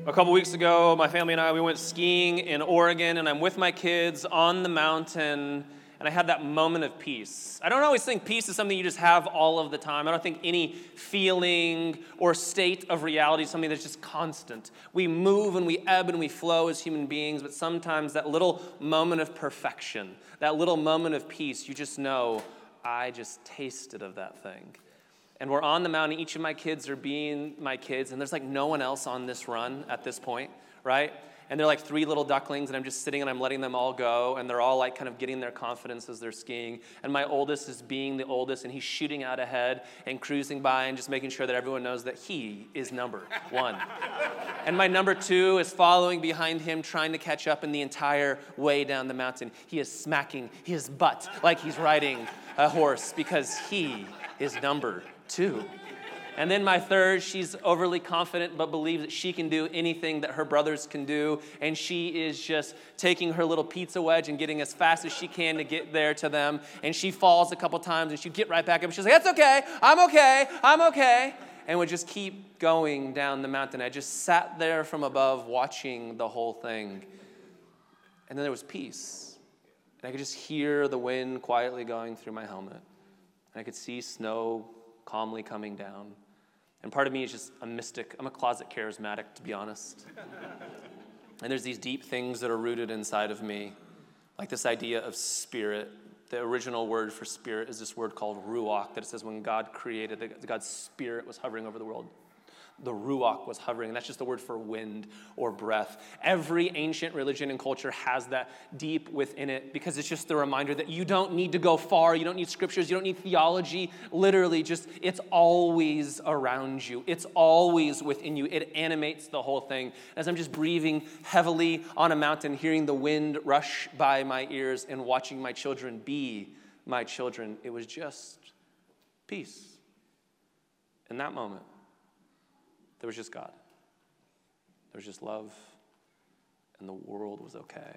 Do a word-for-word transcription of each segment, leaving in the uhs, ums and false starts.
A couple weeks ago, my family and I, we went skiing in Oregon, and I'm with my kids on the mountain, and I had that moment of peace. I don't always think peace is something you just have all of the time. I don't think any feeling or state of reality is something that's just constant. We move and we ebb and we flow as human beings, but sometimes that little moment of perfection, that little moment of peace, you just know, I just tasted of that thing. And we're on the mountain. Each of my kids are being my kids, and there's like no one else on this run at this point, right? And they're like three little ducklings, and I'm just sitting and I'm letting them all go, and they're all like kind of getting their confidence as they're skiing. And my oldest is being the oldest, and he's shooting out ahead and cruising by and just making sure that everyone knows that he is number one. And my number two is following behind him, trying to catch up, and the entire way down the mountain, he is smacking his butt like he's riding a horse because he is number two. And then my third, she's overly confident but believes that she can do anything that her brothers can do, and she is just taking her little pizza wedge and getting as fast as she can to get there to them, and she falls a couple times and she get right back up. She's like, that's okay, I'm okay, I'm okay. And would just keep going down the mountain. I just sat there from above watching the whole thing. And then there was peace. And I could just hear the wind quietly going through my helmet. And I could see snow calmly coming down. And part of me is just a mystic. I'm a closet charismatic, to be honest. And there's these deep things that are rooted inside of me, like this idea of spirit. The original word for spirit is this word called ruach, that it says when God created, that God's spirit was hovering over the world. The ruach was hovering, and that's just the word for wind or breath. Every ancient religion and culture has that deep within it because it's just the reminder that you don't need to go far, you don't need scriptures, you don't need theology. Literally, just it's always around you. It's always within you. It animates the whole thing. As I'm just breathing heavily on a mountain, hearing the wind rush by my ears and watching my children be my children, it was just peace in that moment. There was just God. There was just love, and the world was okay.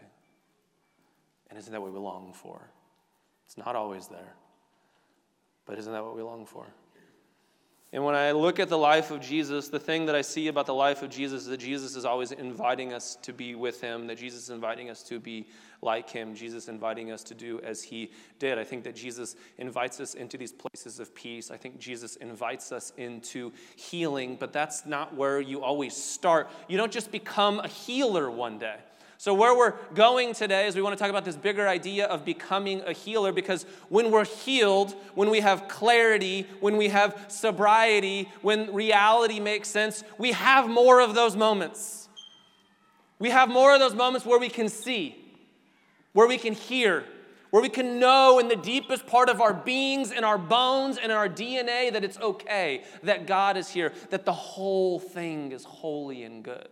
And isn't that what we long for? It's not always there, but isn't that what we long for? And when I look at the life of Jesus, the thing that I see about the life of Jesus is that Jesus is always inviting us to be with him, that Jesus is inviting us to be like him, Jesus inviting us to do as he did. I think that Jesus invites us into these places of peace. I think Jesus invites us into healing, but that's not where you always start. You don't just become a healer one day. So where we're going today is we want to talk about this bigger idea of becoming a healer, because when we're healed, when we have clarity, when we have sobriety, when reality makes sense, we have more of those moments. We have more of those moments where we can see, where we can hear, where we can know in the deepest part of our beings and our bones and our D N A that it's okay, that God is here, that the whole thing is holy and good.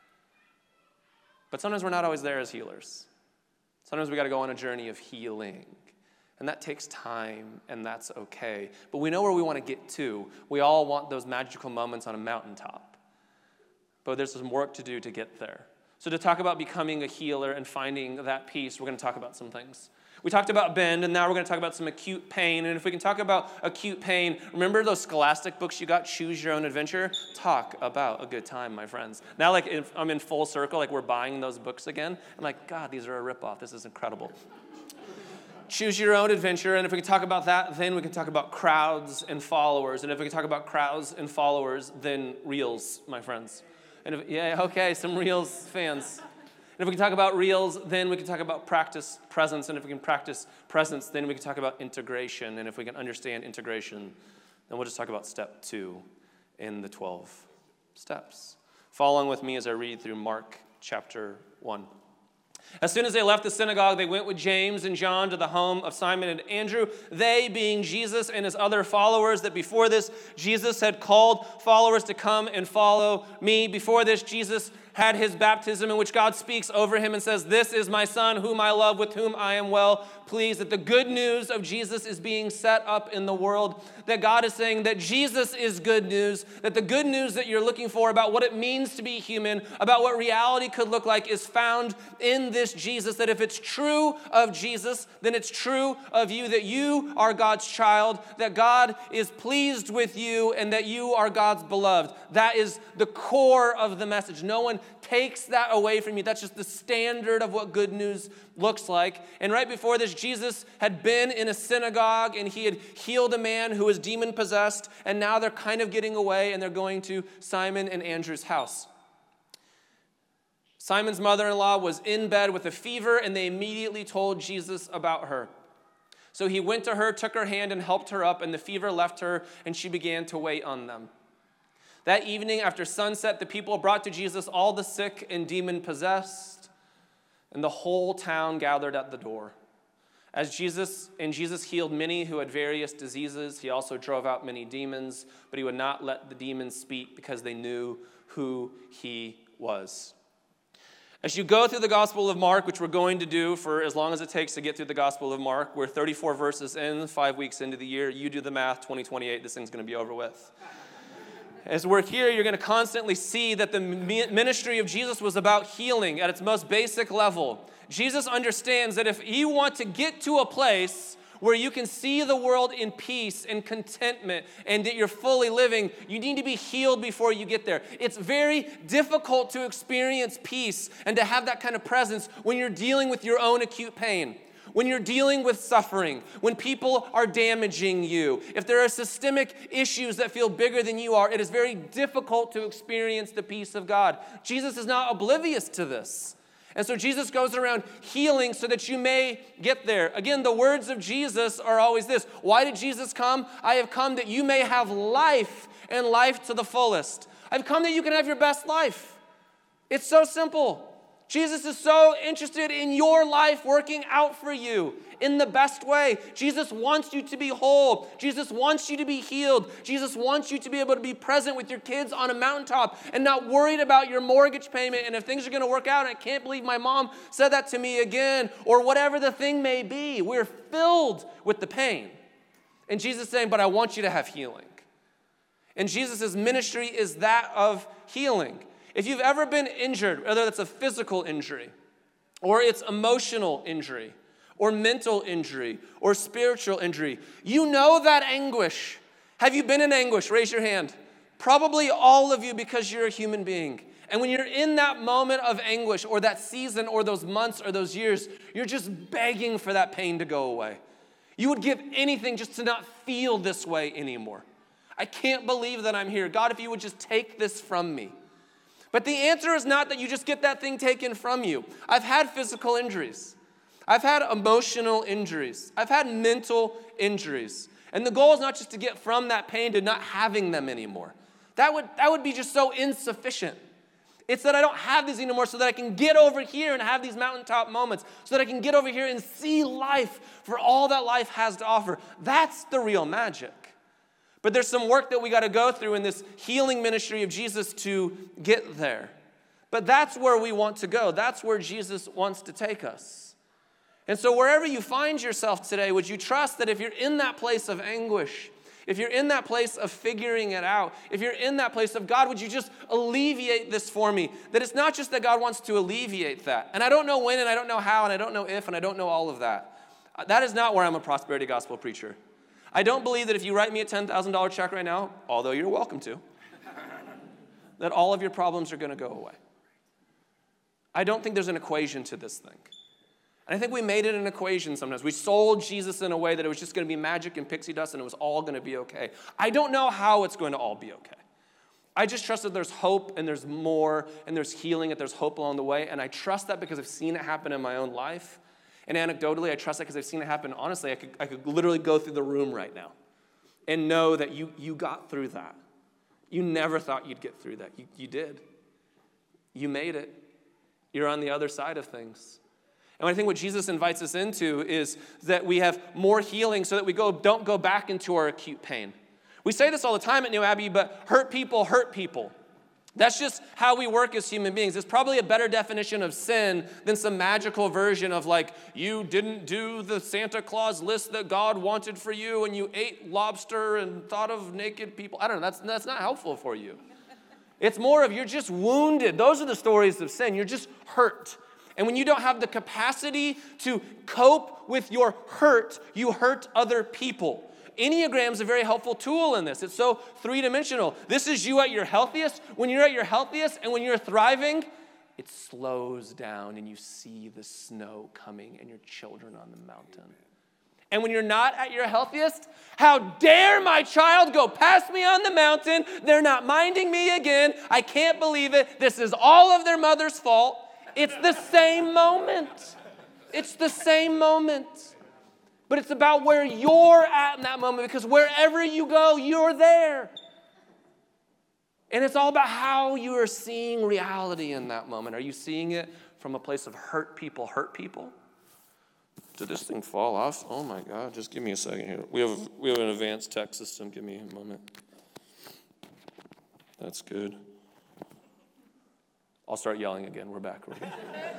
But sometimes we're not always there as healers. Sometimes we got to go on a journey of healing. And that takes time, and that's okay. But we know where we want to get to. We all want those magical moments on a mountaintop. But there's some work to do to get there. So to talk about becoming a healer and finding that peace, we're going to talk about some things. We talked about bend, and now we're going to talk about some acute pain. And if we can talk about acute pain, remember those Scholastic books you got, Choose Your Own Adventure? Talk about a good time, my friends. Now, like, if I'm in full circle, like we're buying those books again. I'm like, God, these are a ripoff. This is incredible. Choose Your Own Adventure. And if we can talk about that, then we can talk about crowds and followers. And if we can talk about crowds and followers, then Reels, my friends. And if, yeah, okay, some Reels fans. And if we can talk about Reels, then we can talk about practice presence. And if we can practice presence, then we can talk about integration. And if we can understand integration, then we'll just talk about step two in the twelve steps. Follow along with me as I read through Mark chapter one. As soon as they left the synagogue, they went with James and John to the home of Simon and Andrew, they being Jesus and his other followers, that before this, Jesus had called followers to come and follow me. Before this, Jesus had his baptism in which God speaks over him and says, "This is my son whom I love, with whom I am well pleased." That the good news of Jesus is being set up in the world. That God is saying that Jesus is good news. That the good news that you're looking for about what it means to be human, about what reality could look like, is found in this Jesus. That if it's true of Jesus, then it's true of you. That you are God's child. That God is pleased with you and that you are God's beloved. That is the core of the message. No one takes that away from you. That's just the standard of what good news looks like. And right before this, Jesus had been in a synagogue and he had healed a man who was demon possessed. And now they're kind of getting away and they're going to Simon and Andrew's house. Simon's mother-in-law was in bed with a fever, and they immediately told Jesus about her. So he went to her, took her hand, and helped her up, and the fever left her, and she began to wait on them. That evening, after sunset, the people brought to Jesus all the sick and demon-possessed, and the whole town gathered at the door. As Jesus, and Jesus healed many who had various diseases. He also drove out many demons, but he would not let the demons speak because they knew who he was. As you go through the Gospel of Mark, which we're going to do for as long as it takes to get through the Gospel of Mark, we're thirty-four verses in, five weeks into the year. You do the math, twenty twenty-eight, this thing's going to be over with. As we're here, you're going to constantly see that the ministry of Jesus was about healing at its most basic level. Jesus understands that if you want to get to a place where you can see the world in peace and contentment and that you're fully living, you need to be healed before you get there. It's very difficult to experience peace and to have that kind of presence when you're dealing with your own acute pain, when you're dealing with suffering, when people are damaging you. If there are systemic issues that feel bigger than you are, it is very difficult to experience the peace of God. Jesus is not oblivious to this. And so Jesus goes around healing so that you may get there. Again, the words of Jesus are always this. Why did Jesus come? I have come that you may have life and life to the fullest. I've come that you can have your best life. It's so simple. Jesus is so interested in your life working out for you in the best way. Jesus wants you to be whole. Jesus wants you to be healed. Jesus wants you to be able to be present with your kids on a mountaintop and not worried about your mortgage payment and if things are going to work out. And I can't believe my mom said that to me again, or whatever the thing may be. We're filled with the pain. And Jesus is saying, but I want you to have healing. And Jesus' ministry is that of healing. If you've ever been injured, whether that's a physical injury, or it's emotional injury, or mental injury, or spiritual injury, you know that anguish. Have you been in anguish? Raise your hand. Probably all of you, because you're a human being. And when you're in that moment of anguish, or that season, or those months, or those years, you're just begging for that pain to go away. You would give anything just to not feel this way anymore. I can't believe that I'm here. God, if you would just take this from me. But the answer is not that you just get that thing taken from you. I've had physical injuries. I've had emotional injuries. I've had mental injuries. And the goal is not just to get from that pain to not having them anymore. That would, that would be just so insufficient. It's that I don't have these anymore so that I can get over here and have these mountaintop moments, so that I can get over here and see life for all that life has to offer. That's the real magic. But there's some work that we got to go through in this healing ministry of Jesus to get there. But that's where we want to go. That's where Jesus wants to take us. And so wherever you find yourself today, would you trust that if you're in that place of anguish, if you're in that place of figuring it out, if you're in that place of, God, would you just alleviate this for me? That it's not just that God wants to alleviate that. And I don't know when, and I don't know how, and I don't know if, and I don't know all of that. That is not where I'm a prosperity gospel preacher. I don't believe that if you write me a ten thousand dollars check right now, although you're welcome to, that all of your problems are going to go away. I don't think there's an equation to this thing. And I think we made it an equation sometimes. We sold Jesus in a way that it was just going to be magic and pixie dust and it was all going to be okay. I don't know how it's going to all be okay. I just trust that there's hope and there's more and there's healing and there's hope along the way. And I trust that because I've seen it happen in my own life. And anecdotally, I trust that because I've seen it happen. Honestly, I could, I could literally go through the room right now and know that you, you got through that. You never thought you'd get through that. You, you did. You made it. You're on the other side of things. And I think what Jesus invites us into is that we have more healing so that we go don't go back into our acute pain. We say this all the time at New Abbey, but hurt people hurt people. That's just how we work as human beings. It's probably a better definition of sin than some magical version of like, you didn't do the Santa Claus list that God wanted for you and you ate lobster and thought of naked people. I don't know, that's, that's not helpful for you. It's more of you're just wounded. Those are the stories of sin. You're just hurt. And when you don't have the capacity to cope with your hurt, you hurt other people. Enneagram is a very helpful tool in this. It's so three-dimensional. This is you at your healthiest. When you're at your healthiest and when you're thriving, it slows down and you see the snow coming and your children on the mountain. And when you're not at your healthiest, how dare my child go past me on the mountain? They're not minding me again. I can't believe it. This is all of their mother's fault. It's the same moment. It's the same moment. But it's about where you're at in that moment, because wherever you go, you're there. And it's all about how you are seeing reality in that moment. Are you seeing it from a place of hurt people hurt people? Did this thing fall off? Oh my God, just give me a second here. We have, we have an advanced tech system. Give me a moment. That's good. I'll start yelling again. We're back. We're back.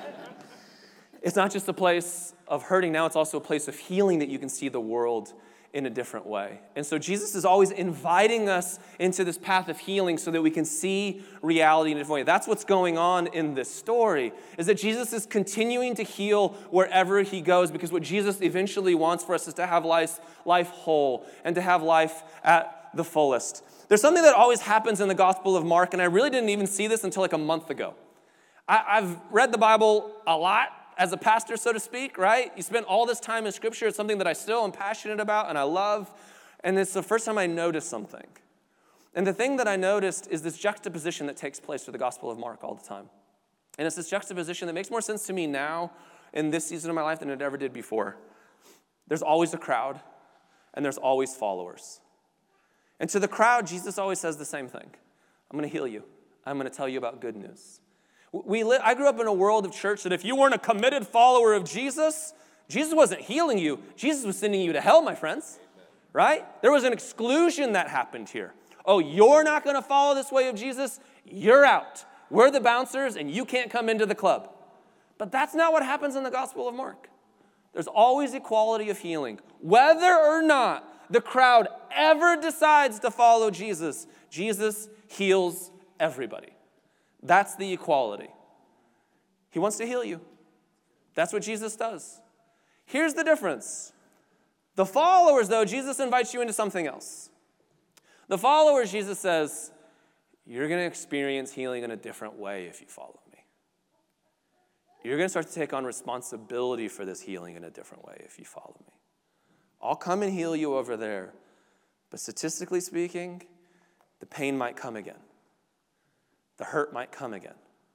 It's not just a place of hurting. Now it's also a place of healing that you can see the world in a different way. And so Jesus is always inviting us into this path of healing so that we can see reality in a different way. That's what's going on in this story, is that Jesus is continuing to heal wherever he goes, because what Jesus eventually wants for us is to have life, life whole and to have life at the fullest. There's something that always happens in the Gospel of Mark, and I really didn't even see this until like a month ago. I, I've read the Bible a lot as a pastor, so to speak, right? You spend all this time in Scripture. It's something that I still am passionate about and I love. And it's the first time I noticed something. And the thing that I noticed is this juxtaposition that takes place through the Gospel of Mark all the time. And it's this juxtaposition that makes more sense to me now in this season of my life than it ever did before. There's always a crowd, and there's always followers. And to the crowd, Jesus always says the same thing. I'm going to heal you. I'm going to tell you about good news. We li- I grew up in a world of church that if you weren't a committed follower of Jesus, Jesus wasn't healing you. Jesus was sending you to hell, my friends, right? There was an exclusion that happened here. Oh, you're not going to follow this way of Jesus? You're out. We're the bouncers, and you can't come into the club. But that's not what happens in the Gospel of Mark. There's always equality of healing. Whether or not the crowd ever decides to follow Jesus, Jesus heals everybody. That's the equality. He wants to heal you. That's what Jesus does. Here's the difference. The followers, though, Jesus invites you into something else. The followers, Jesus says, you're going to experience healing in a different way if you follow me. You're going to start to take on responsibility for this healing in a different way if you follow me. I'll come and heal you over there, but statistically speaking, the pain might come again. The hurt might come again.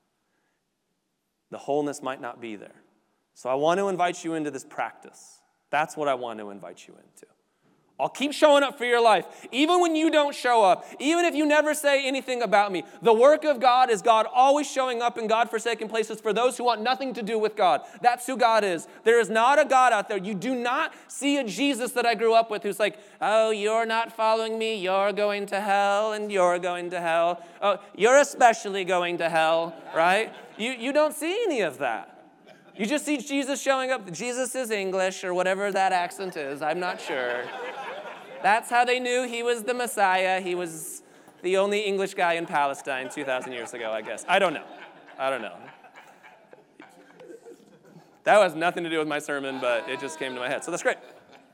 The wholeness might not be there. So I want to invite you into this practice. That's what I want to invite you into. I'll keep showing up for your life, even when you don't show up, even if you never say anything about me. The work of God is God always showing up in God-forsaken places for those who want nothing to do with God. That's who God is. There is not a God out there. You do not see a Jesus that I grew up with who's like, oh, you're not following me, you're going to hell, and you're going to hell. Oh, you're especially going to hell, right? You, you don't see any of that. You just see Jesus showing up. Jesus is English or whatever that accent is. I'm not sure. That's how they knew he was the Messiah. He was the only English guy in Palestine two thousand years ago, I guess. I don't know. I don't know. That has nothing to do with my sermon, but it just came to my head. So that's great.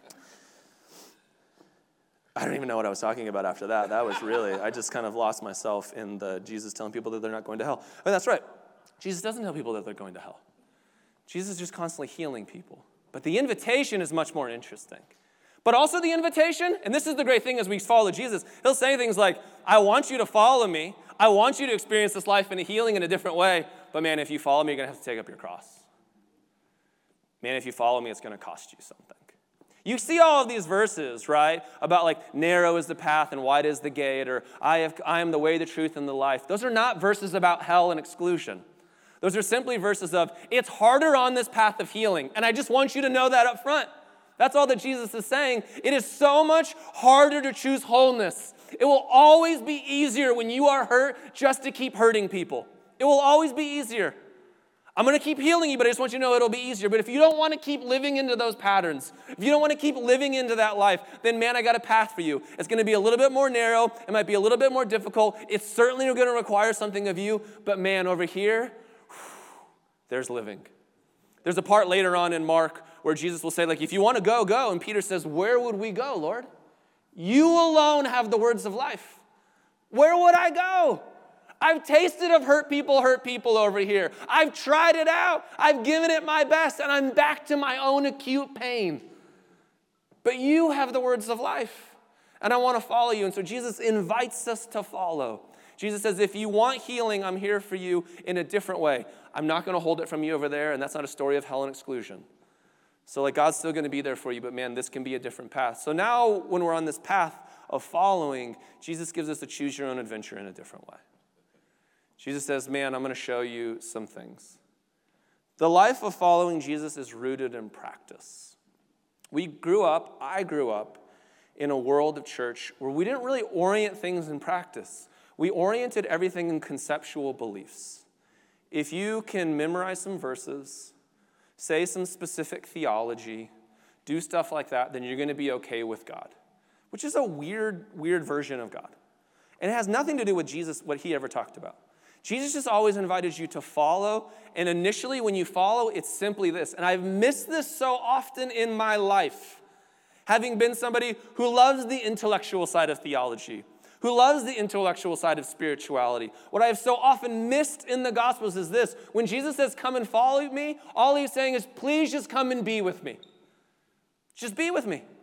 I don't even know what I was talking about after that. That was really, I just kind of lost myself in the Jesus telling people that they're not going to hell. I mean, that's right. Jesus doesn't tell people that they're going to hell. Jesus is just constantly healing people. But the invitation is much more interesting. But also the invitation, and this is the great thing as we follow Jesus, he'll say things like, I want you to follow me. I want you to experience this life and a healing in a different way. But man, if you follow me, you're going to have to take up your cross. Man, if you follow me, it's going to cost you something. You see all of these verses, right, about like narrow is the path and wide is the gate, or I, have, I am the way, the truth, and the life. Those are not verses about hell and exclusion. Those are simply verses of, it's harder on this path of healing. And I just want you to know that up front. That's all that Jesus is saying. It is so much harder to choose wholeness It will always be easier when you are hurt just to keep hurting people. It will always be easier. I'm going to keep healing you, but I just want you to know it'll be easier. But if you don't want to keep living into those patterns, if you don't want to keep living into that life, then man, I got a path for you. It's going to be a little bit more narrow. It might be a little bit more difficult. It's certainly going to require something of you. But man, over here, whew, there's living. There's a part later on in Mark where Jesus will say, like, if you want to go, go. And Peter says, where would we go, Lord? You alone have the words of life. Where would I go? I've tasted of hurt people, hurt people over here. I've tried it out. I've given it my best, and I'm back to my own acute pain. But you have the words of life, and I want to follow you. And so Jesus invites us to follow. Jesus says, if you want healing, I'm here for you in a different way. I'm not going to hold it from you over there, and that's not a story of hell and exclusion. So like God's still going to be there for you, but man, this can be a different path. So now when we're on this path of following, Jesus gives us a choose your own adventure in a different way. Jesus says, man, I'm going to show you some things. The life of following Jesus is rooted in practice. We grew up, I grew up, in a world of church where we didn't really orient things in practice. We oriented everything in conceptual beliefs. If you can memorize some verses, say some specific theology, do stuff like that, then you're going to be okay with God, which is a weird, weird version of God. And it has nothing to do with Jesus, what he ever talked about. Jesus just always invited you to follow, and initially when you follow, it's simply this. And I've missed this so often in my life, having been somebody who loves the intellectual side of theology, who loves the intellectual side of spirituality. What I have so often missed in the Gospels is this. When Jesus says, come and follow me, all he's saying is, please just come and be with me. Just be with me.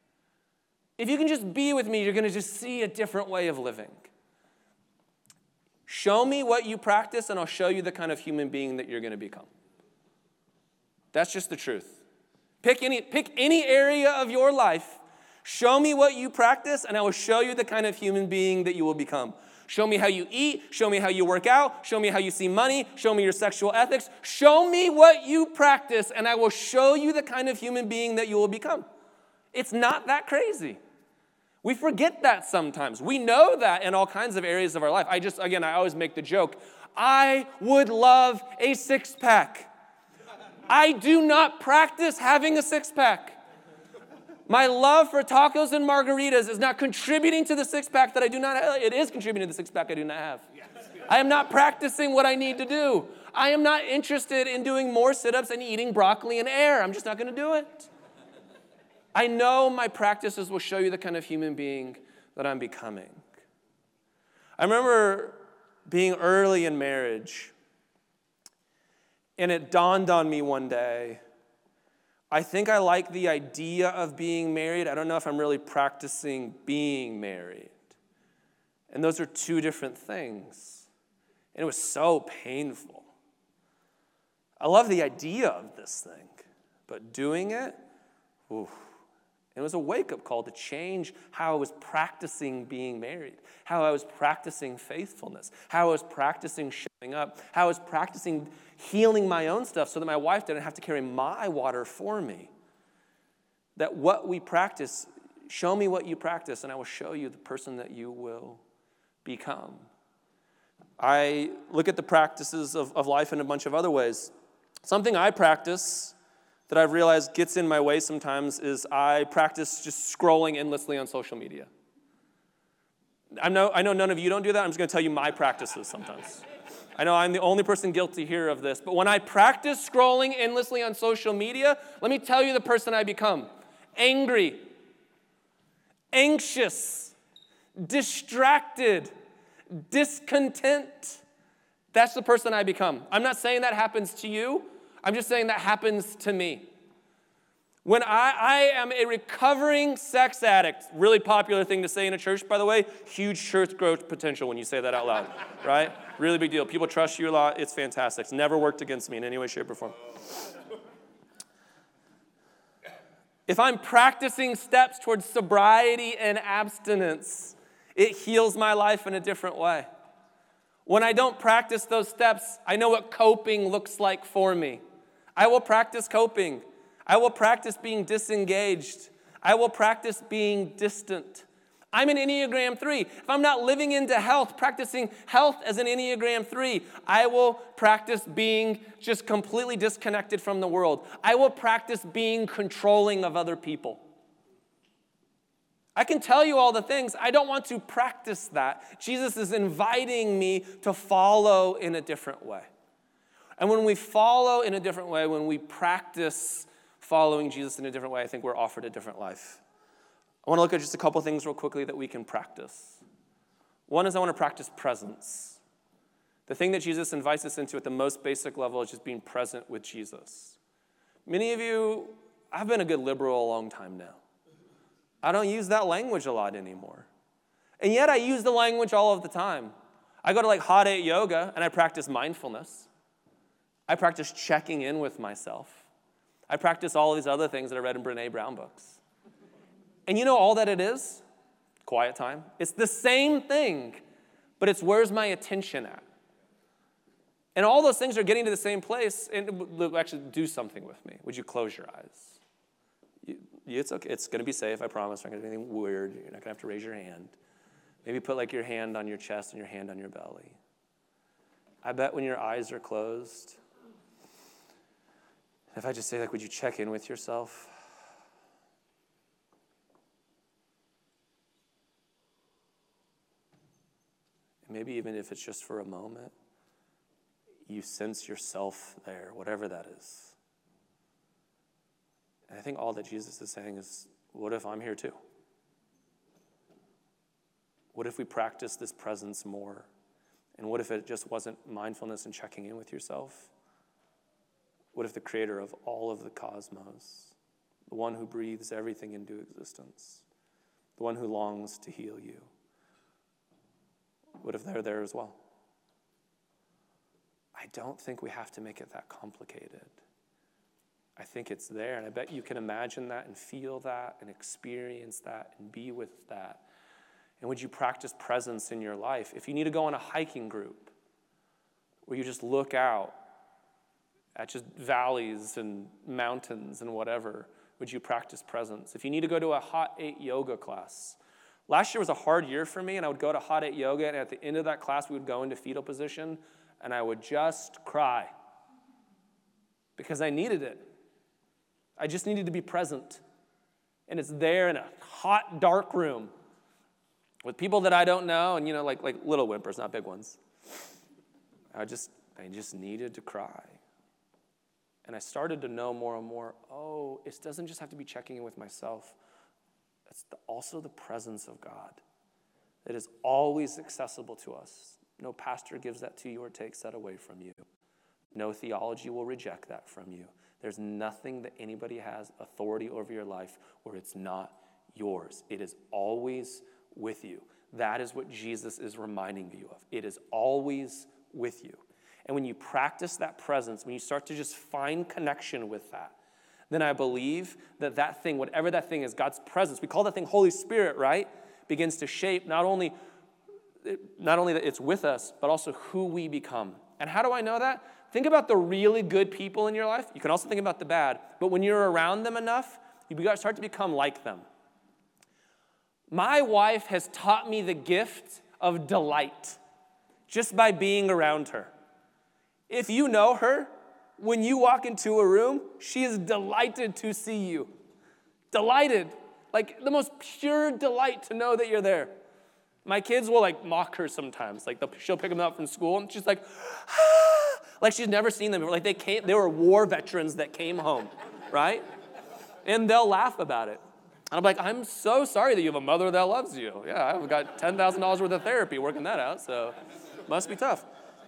If you can just be with me, you're going to just see a different way of living. Show me what you practice, and I'll show you the kind of human being that you're going to become. That's just the truth. Pick any, pick any area of your life. Show me what you practice, and I will show you the kind of human being that you will become. Show me how you eat. Show me how you work out. Show me how you see money. Show me your sexual ethics. Show me what you practice, and I will show you the kind of human being that you will become. It's not that crazy. We forget that sometimes. We know that in all kinds of areas of our life. I just, again, I always make the joke, I would love a six-pack. I do not practice having a six-pack. My love for tacos and margaritas is not contributing to the six-pack that I do not have. It is contributing to the six-pack I do not have. I am not practicing what I need to do. I am not interested in doing more sit-ups and eating broccoli and air. I'm just not going to do it. I know my practices will show you the kind of human being that I'm becoming. I remember being early in marriage, and it dawned on me one day, I think I like the idea of being married. I don't know if I'm really practicing being married. And those are two different things. And it was so painful. I love the idea of this thing, but doing it, ooh. It was a wake-up call to change how I was practicing being married, how I was practicing faithfulness, how I was practicing showing up, how I was practicing healing my own stuff so that my wife didn't have to carry my water for me. That what we practice, show me what you practice, and I will show you the person that you will become. I look at the practices of, of life in a bunch of other ways. Something I practice that I've realized gets in my way sometimes is I practice just scrolling endlessly on social media. I know, I know none of you don't do that. I'm just going to tell you my practices sometimes. I know I'm the only person guilty here of this, but when I practice scrolling endlessly on social media, let me tell you the person I become. Angry, anxious, distracted, discontent. That's the person I become. I'm not saying that happens to you. I'm just saying that happens to me. When I, I am a recovering sex addict, really popular thing to say in a church, by the way, huge church growth potential when you say that out loud, right? Really big deal. People trust you a lot. It's fantastic. It's never worked against me in any way, shape, or form. If I'm practicing steps towards sobriety and abstinence, it heals my life in a different way. When I don't practice those steps, I know what coping looks like for me. I will practice coping. I will practice being disengaged. I will practice being distant. I'm an Enneagram three. If I'm not living into health, practicing health as an Enneagram three, I will practice being just completely disconnected from the world. I will practice being controlling of other people. I can tell you all the things. I don't want to practice that. Jesus is inviting me to follow in a different way. And when we follow in a different way, when we practice following Jesus in a different way, I think we're offered a different life. I want to look at just a couple things real quickly that we can practice. One is I want to practice presence. The thing that Jesus invites us into at the most basic level is just being present with Jesus. Many of you, I've been a good liberal a long time now. I don't use that language a lot anymore. And yet I use the language all of the time. I go to like hot eight yoga and I practice mindfulness. I practice checking in with myself. I practice all these other things that I read in Brené Brown books. And you know all that it is? Quiet time. It's the same thing, but it's where's my attention at? And all those things are getting to the same place. And actually do something with me. Would you close your eyes? You, it's okay. It's going to be safe, I promise. I'm not going to do anything weird. You're not going to have to raise your hand. Maybe put like your hand on your chest and your hand on your belly. I bet when your eyes are closed, if I just say, like, would you check in with yourself? And maybe even if it's just for a moment, you sense yourself there, whatever that is. And I think all that Jesus is saying is, what if I'm here too? What if we practice this presence more? And what if it just wasn't mindfulness and checking in with yourself? What if the creator of all of the cosmos, the one who breathes everything into existence, the one who longs to heal you, what if they're there as well? I don't think we have to make it that complicated. I think it's there, and I bet you can imagine that and feel that and experience that and be with that. And would you practice presence in your life? If you need to go on a hiking group where you just look out at just valleys and mountains and whatever, would you practice presence? If you need to go to a hot eight yoga class. Last year was a hard year for me, and I would go to hot eight yoga, and at the end of that class, we would go into fetal position, and I would just cry because I needed it. I just needed to be present. And it's there in a hot, dark room with people that I don't know, and, you know, like, like little whimpers, not big ones. I just, I just needed to cry. And I started to know more and more, oh, it doesn't just have to be checking in with myself. It's the, also the presence of God that is always accessible to us. No pastor gives that to you or takes that away from you. No theology will reject that from you. There's nothing that anybody has authority over your life where it's not yours. It is always with you. That is what Jesus is reminding you of. It is always with you. And when you practice that presence, when you start to just find connection with that, then I believe that that thing, whatever that thing is, God's presence, we call that thing Holy Spirit, right? Begins to shape not only, not only that it's with us, but also who we become. And how do I know that? Think about the really good people in your life. You can also think about the bad. But when you're around them enough, you start to become like them. My wife has taught me the gift of delight just by being around her. If you know her, when you walk into a room, she is delighted to see you. Delighted. Like the most pure delight to know that you're there. My kids will like mock her sometimes. Like she'll pick them up from school and she's like, ah! Like she's never seen them before. Like they came, they were war veterans that came home, right? And they'll laugh about it. And I'm like, I'm so sorry that you have a mother that loves you. Yeah, I've got ten thousand dollars worth of therapy working that out, so must be tough.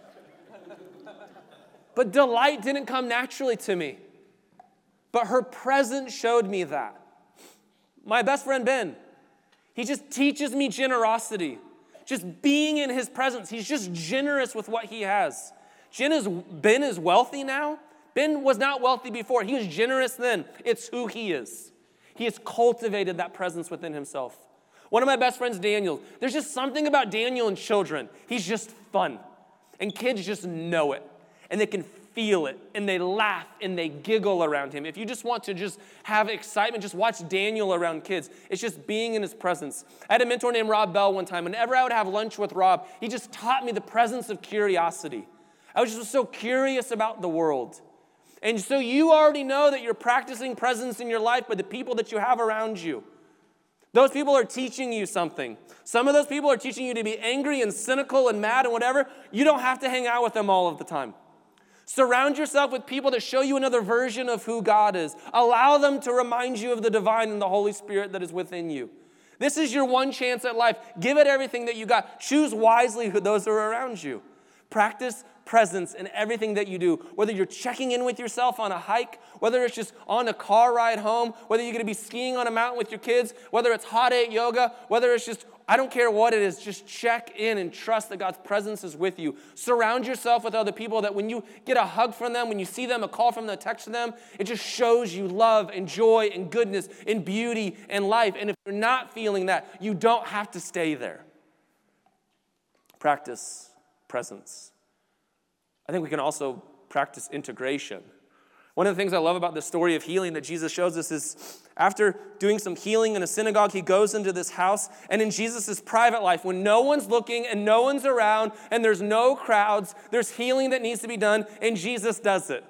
But delight didn't come naturally to me. But her presence showed me that. My best friend, Ben, he just teaches me generosity. Just being in his presence. He's just generous with what he has. Jen is, Ben is wealthy now. Ben was not wealthy before. He was generous then. It's who he is. He has cultivated that presence within himself. One of my best friends, Daniel, there's just something about Daniel and children. He's just fun. And kids just know it. And they can feel it, and they laugh, and they giggle around him. If you just want to just have excitement, just watch Daniel around kids. It's just being in his presence. I had a mentor named Rob Bell one time. Whenever I would have lunch with Rob, he just taught me the presence of curiosity. I was just so curious about the world. And so you already know that you're practicing presence in your life by the people that you have around you. Those people are teaching you something. Some of those people are teaching you to be angry and cynical and mad and whatever. You don't have to hang out with them all of the time. Surround yourself with people that show you another version of who God is. Allow them to remind you of the divine and the Holy Spirit that is within you. This is your one chance at life. Give it everything that you got. Choose wisely who those are around you. Practice presence in everything that you do, whether you're checking in with yourself on a hike, whether it's just on a car ride home, whether you're going to be skiing on a mountain with your kids, whether it's hot eight yoga, whether it's just, I don't care what it is, just check in and trust that God's presence is with you. Surround yourself with other people that when you get a hug from them, when you see them, a call from them, a text from them, it just shows you love and joy and goodness and beauty and life. And if you're not feeling that, you don't have to stay there. Practice presence. I think we can also practice integration. One of the things I love about the story of healing that Jesus shows us is after doing some healing in a synagogue, he goes into this house, and in Jesus' private life, when no one's looking and no one's around and there's no crowds, there's healing that needs to be done, and Jesus does it.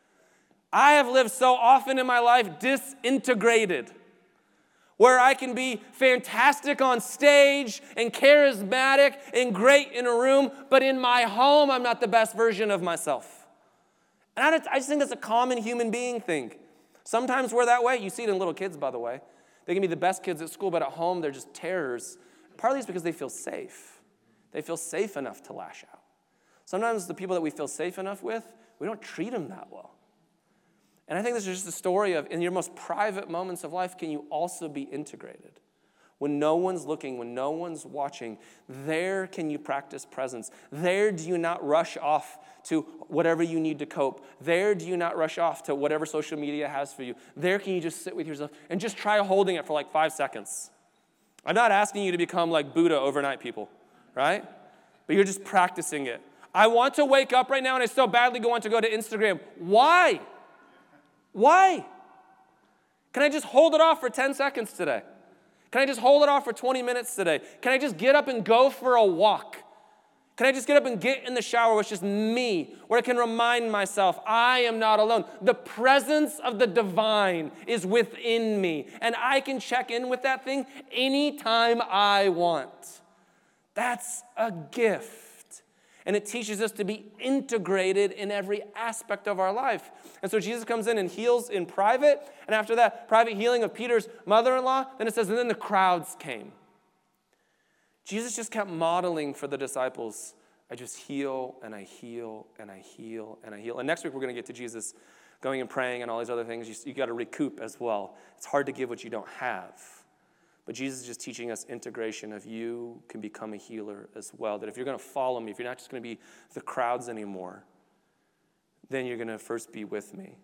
I have lived so often in my life disintegrated, where I can be fantastic on stage and charismatic and great in a room, but in my home, I'm not the best version of myself. And I just think that's a common human being thing. Sometimes we're that way. You see it in little kids, by the way. They can be the best kids at school, but at home, they're just terrors. Partly it's because they feel safe. They feel safe enough to lash out. Sometimes the people that we feel safe enough with, we don't treat them that well. And I think this is just a story of, in your most private moments of life, can you also be integrated? When no one's looking, when no one's watching, there can you practice presence. There do you not rush off to whatever you need to cope. There do you not rush off to whatever social media has for you. There can you just sit with yourself and just try holding it for like five seconds. I'm not asking you to become like Buddha overnight, people, right? But you're just practicing it. I want to wake up right now and I so badly want to go to Instagram. Why? Why? Can I just hold it off for ten seconds today? Can I just hold it off for twenty minutes today? Can I just get up and go for a walk? Can I just get up and get in the shower with just me, where I can remind myself, I am not alone. The presence of the divine is within me, and I can check in with that thing anytime I want. That's a gift. And it teaches us to be integrated in every aspect of our life. And so Jesus comes in and heals in private. And after that private healing of Peter's mother-in-law, then it says, and then the crowds came. Jesus just kept modeling for the disciples. I just heal and I heal and I heal and I heal. And next week we're going to get to Jesus going and praying and all these other things. You, you got to recoup as well. It's hard to give what you don't have. But Jesus is just teaching us integration of you can become a healer as well. That if you're going to follow me, if you're not just going to be the crowds anymore, then you're going to first be with me.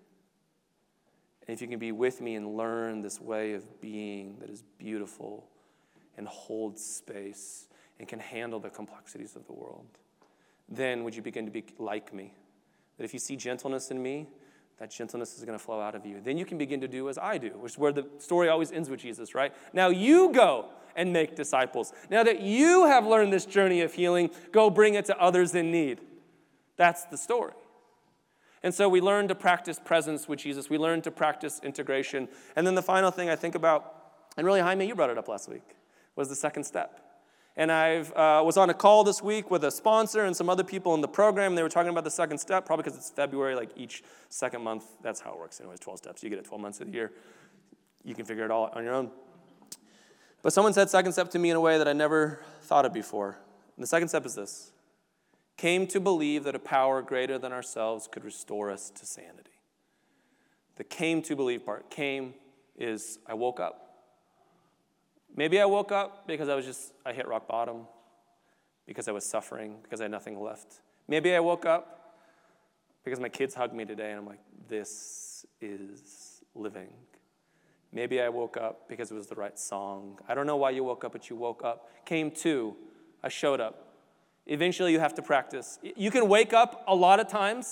And if you can be with me and learn this way of being that is beautiful and holds space and can handle the complexities of the world, then would you begin to be like me? That if you see gentleness in me, that gentleness is going to flow out of you. Then you can begin to do as I do, which is where the story always ends with Jesus, right? Now you go and make disciples. Now that you have learned this journey of healing, go bring it to others in need. That's the story. And so we learn to practice presence with Jesus. We learn to practice integration. And then the final thing I think about, and really, Jaime, you brought it up last week, was the second step. And I uh, was on a call this week with a sponsor and some other people in the program. They were talking about the second step, probably because it's February, like each second month. That's how it works anyways, twelve steps. You get it twelve months of the year. You can figure it all out on your own. But someone said second step to me in a way that I never thought of before. And the second step is this. Came to believe that a power greater than ourselves could restore us to sanity. The came to believe part. Came is I woke up. Maybe I woke up because I was just, I hit rock bottom, because I was suffering, because I had nothing left. Maybe I woke up because my kids hugged me today and I'm like, this is living. Maybe I woke up because it was the right song. I don't know why you woke up, but you woke up. Came to, I showed up. Eventually you have to practice. You can wake up a lot of times.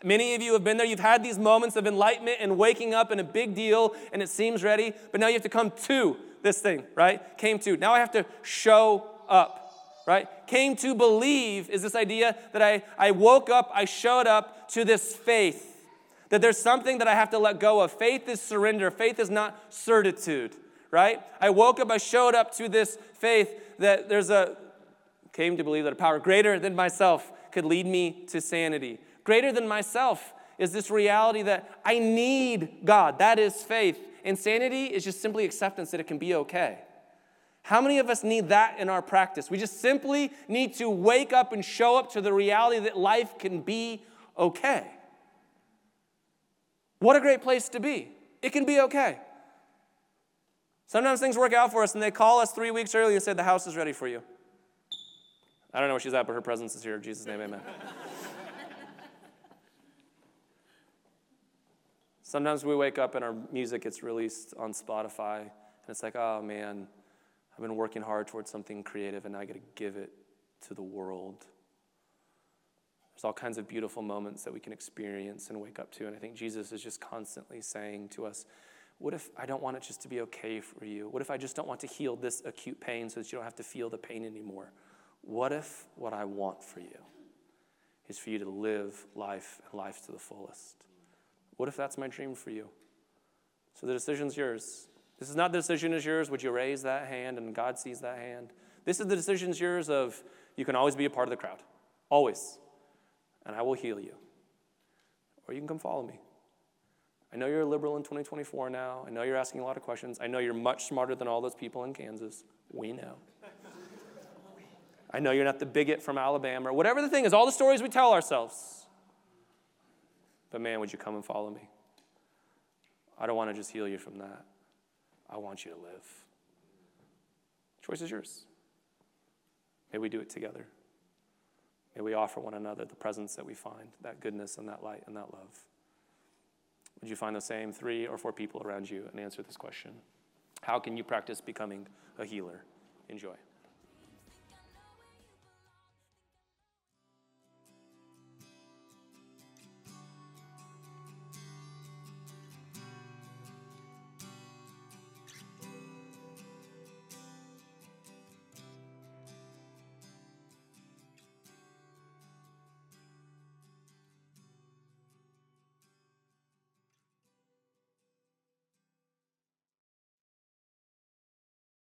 Many of you have been there. You've had these moments of enlightenment and waking up and a big deal, and it seems ready, but now you have to come to this thing, right? Came to. Now I have to show up, right? Came to believe is this idea that I, I woke up, I showed up to this faith, that there's something that I have to let go of. Faith is surrender. Faith is not certitude, right? I woke up, I showed up to this faith that there's a, came to believe that a power greater than myself could lead me to sanity. Greater than myself is this reality that I need God. That is faith. And sanity is just simply acceptance that it can be okay. How many of us need that in our practice? We just simply need to wake up and show up to the reality that life can be okay. What a great place to be. It can be okay. Sometimes things work out for us and they call us three weeks early and say, the house is ready for you. I don't know where she's at, but her presence is here. In Jesus' name, amen. Sometimes we wake up and our music gets released on Spotify, and it's like, oh man, I've been working hard towards something creative, and now I got to give it to the world. There's all kinds of beautiful moments that we can experience and wake up to, and I think Jesus is just constantly saying to us, what if I don't want it just to be okay for you? What if I just don't want to heal this acute pain so that you don't have to feel the pain anymore? What if what I want for you is for you to live life and life to the fullest? What if that's my dream for you? So the decision's yours. This is not the decision is yours. Would you raise that hand and God sees that hand? This is the decision's yours of you can always be a part of the crowd. Always. And I will heal you. Or you can come follow me. I know you're a liberal in twenty twenty-four now. I know you're asking a lot of questions. I know you're much smarter than all those people in Kansas. We know. I know you're not the bigot from Alabama or whatever the thing is, all the stories we tell ourselves. But man, would you come and follow me? I don't want to just heal you from that. I want you to live. The choice is yours. May we do it together. May we offer one another the presence that we find, that goodness and that light and that love. Would you find the same three or four people around you and answer this question? How can you practice becoming a healer? Enjoy.